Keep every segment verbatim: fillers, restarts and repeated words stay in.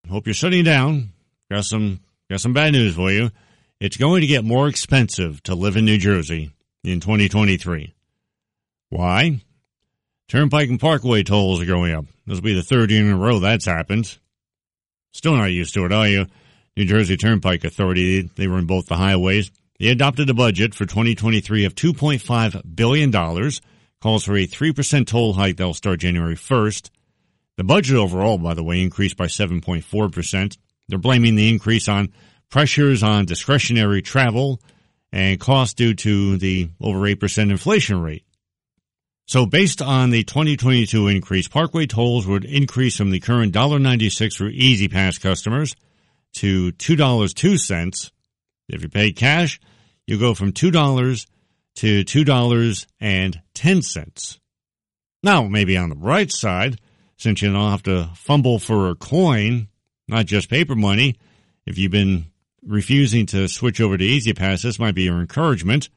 hope you're sitting down. Got some, got some bad news for you. It's going to get more expensive to live in New Jersey in twenty twenty-three. Why? Turnpike and Parkway tolls are going up. This will be the third year in a row that's happened. Still not used to it, are you? New Jersey Turnpike Authority, they run both the highways. They adopted a budget for twenty twenty-three of two point five billion dollars. Calls for a three percent toll hike that will start January first. The budget overall, by the way, increased by seven point four percent. They're blaming the increase on pressures on discretionary travel and costs due to the over eight percent inflation rate. So based on the twenty twenty-two increase, Parkway tolls would increase from the current one dollar ninety-six for Easy Pass customers to two dollars and two cents. If you pay cash, you go from two dollars to two dollars and ten cents. Now, maybe on the bright side, since you don't have to fumble for a coin, not just paper money, if you've been refusing to switch over to Easy Pass, this might be your encouragement.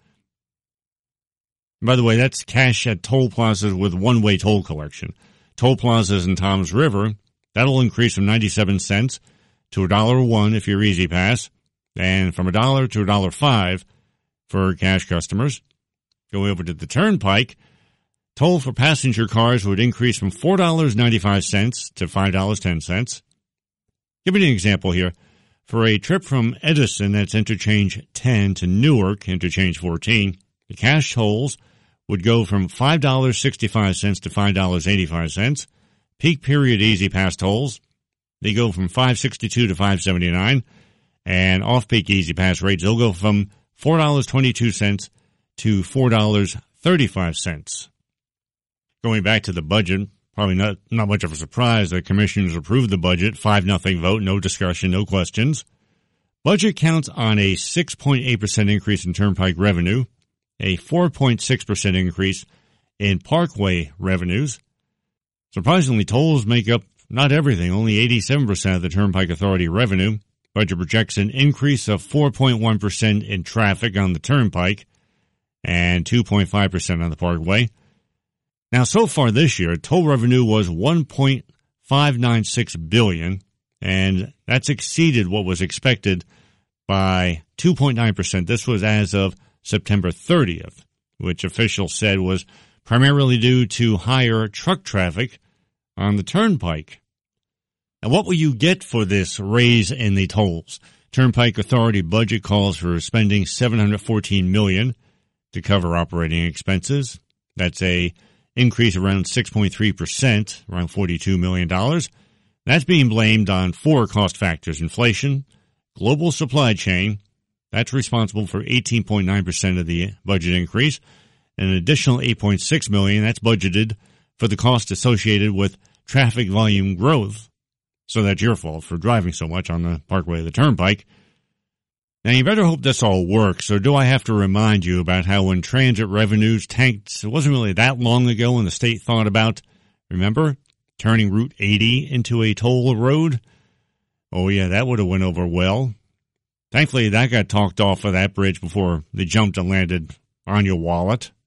By the way, that's cash at toll plazas with one-way toll collection. Toll plazas in Toms River, that'll increase from ninety-seven cents to one dollar and one if you're Easy Pass, and from one dollar to one dollar and five for cash customers. Going over to the Turnpike, toll for passenger cars would increase from four dollars and ninety-five cents to five dollars and ten cents. Give me an example here. For a trip from Edison, that's interchange ten, to Newark, interchange fourteen, the cash tolls would go from five dollars and sixty-five cents to five dollars and eighty-five cents. Peak period Easy Pass tolls, they go from five dollars and sixty-two cents to five dollars and seventy-nine cents. And off-peak Easy Pass rates, they'll go from four dollars and twenty-two cents to four dollars and thirty-five cents. Going back to the budget, probably not, not much of a surprise that commissioners approved the budget, five nothing vote, no discussion, no questions. Budget counts on a six point eight percent increase in Turnpike revenue, a four point six percent increase in Parkway revenues. Surprisingly, tolls make up not everything, only eighty-seven percent of the Turnpike Authority revenue. Budget projects an increase of four point one percent in traffic on the Turnpike and two point five percent on the Parkway. Now, so far this year, toll revenue was one point five nine six billion dollars, and that's exceeded what was expected by two point nine percent. This was as of September thirtieth, which officials said was primarily due to higher truck traffic on the Turnpike. Now, what will you get for this raise in the tolls? Turnpike Authority budget calls for spending seven hundred fourteen million dollars to cover operating expenses. That's a increase around six point three percent, around forty-two million dollars. That's being blamed on four cost factors: inflation, global supply chain, that's responsible for eighteen point nine percent of the budget increase, and an additional eight point six million dollars, that's budgeted for the cost associated with traffic volume growth. So that's your fault for driving so much on the Parkway of the Turnpike. Now, you better hope this all works, or do I have to remind you about how when transit revenues tanked, it wasn't really that long ago when the state thought about, remember, turning Route eighty into a toll road? Oh, yeah, that would have went over well. Thankfully, that got talked off of that bridge before they jumped and landed on your wallet.